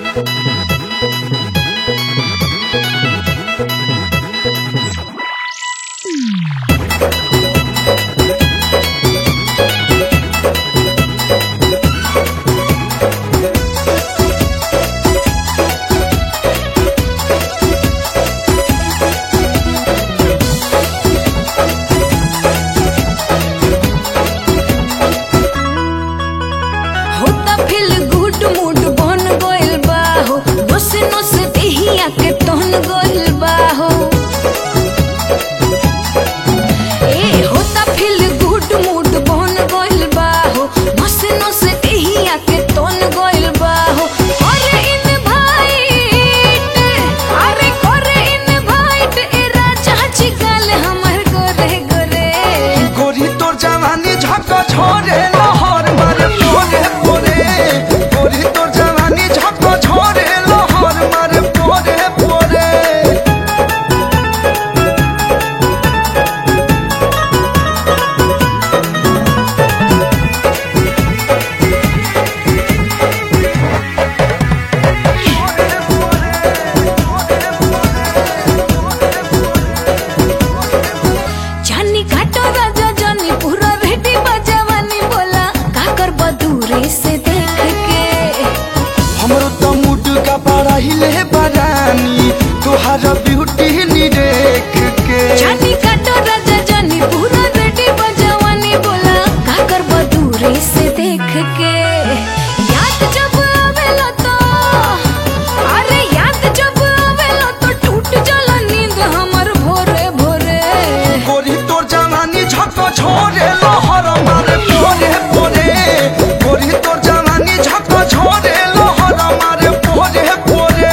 के तोहन गोल बाहो ए होता फील गुड मूड बन गोल बाहो नसे नसे देहिया के तोहन गोल बाहो अरे इनवाइट ए राजा जी गाल हमर गोरे गोरे गोरी तोर जवानी झक छोरे लहर मारे पोरे पोरे गोरी तोर जवानी झक छोरे लहर मारे पोरे पोरे जानी घाटो राजा जानी पूरा भेटी बजवानी बोला का कर बदूरे से देख के हमरो तो मूड का बड़ा हिले बरानी तोहार ब्यूटी नी देख के जानी घाटो राजा जानी पूरा भेटी बजवानी बोला का कर बदूरे से देख के याद जब आवेला तो अरे याद जब आवेला तो टूट जाला नींद हमर भोरे भोरे गोरी तोर जवानी झक छोरे लहर मारे पोरे पोरे गोरी तोर जवानी झक छोरे लहर मारे पोरे पोरे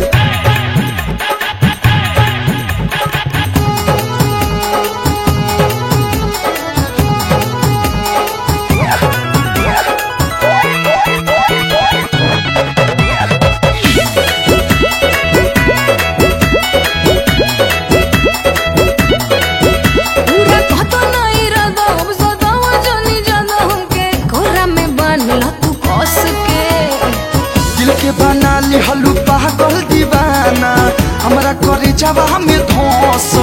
पूरा कहतो नहीं रदा अब सदावा जानी जाना हमके कोरा में बांधला तू कस के दिल के बना ली हलू पागल दीवाना हमरा करे जवा में धोस